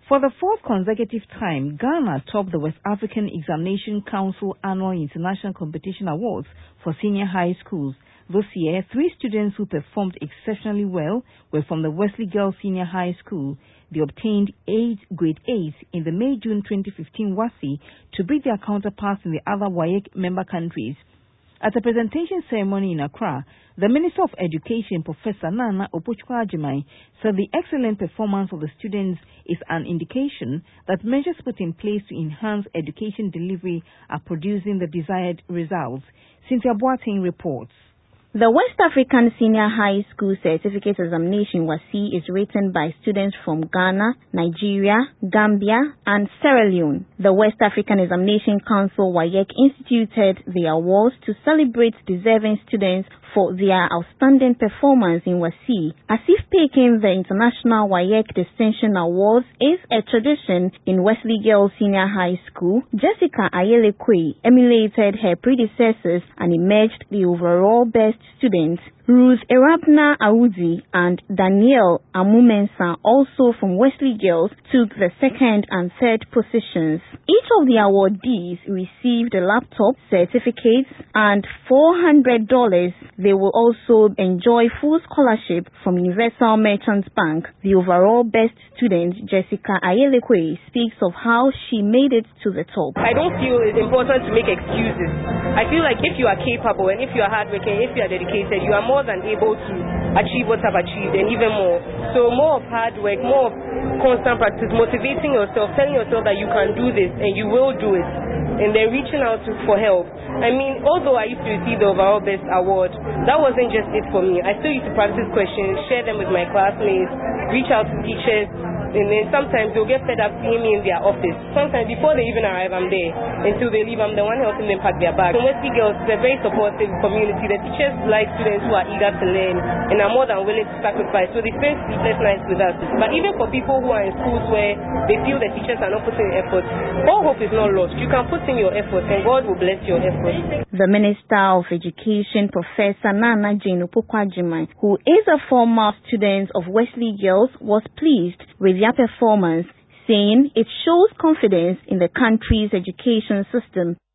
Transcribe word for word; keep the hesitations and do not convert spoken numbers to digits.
For the fourth consecutive time, Ghana topped the West African Examination Council Annual International Competition Awards for senior high schools. This year, three students who performed exceptionally well were from the Wesley Girls Senior High School. They obtained eight grade eight in the May-June twenty fifteen WASSCE to beat their counterparts in the other W A E C member countries. At a presentation ceremony in Accra, the Minister of Education, Professor Nana Opoku-Agyeman, said the excellent performance of the students is an indication that measures put in place to enhance education delivery are producing the desired results. Cynthia Boateng reports. The West African Senior High School Certificate Examination WASSCE is written by students from Ghana, Nigeria, Gambia, and Sierra Leone. The West African Examination Council W A E C instituted the awards to celebrate deserving students for their outstanding performance in WASSCE. As if taking the International W A E C Distinction Awards is a tradition in Wesley Girls Senior High School, Jessica Ayelekwe emulated her predecessors and emerged the overall best student. Ruth Erabna Awudi and Danielle Amumensa, also from Wesley Girls, took the second and third positions. Each of the awardees received a laptop, certificates, and four hundred dollars. They will also enjoy full scholarship from Universal Merchant Bank. The overall best student, Jessica Ayelekwe, speaks of how she made it to the top. I don't feel it's important to make excuses. I feel like if you are capable and if you are hardworking, if you are dedicated, you are more than able to achieve what I've achieved and even more. So more of hard work, more of constant practice, motivating yourself, telling yourself that you can do this and you will do it, and then reaching out to, for help. I mean, although I used to receive the overall best award, that wasn't just it for me. I still used to practice questions, share them with my classmates, reach out to teachers, and then sometimes they'll get fed up seeing me in their office. Sometimes before they even arrive, I'm there. Until they leave, I'm the one helping them pack their bags. So Wesley Girls is a very supportive community. The teachers like students who are eager to learn and are more than willing to sacrifice. So they spend sleepless nights with us. But even for people who are in schools where they feel the teachers are not putting in effort, all hope is not lost. You can put in your effort and God will bless your effort. The Minister of Education, Professor Nana Jane Opoku-Agyeman, who is a former student of Wesley Girls, was pleased with their performance, saying it shows confidence in the country's education system.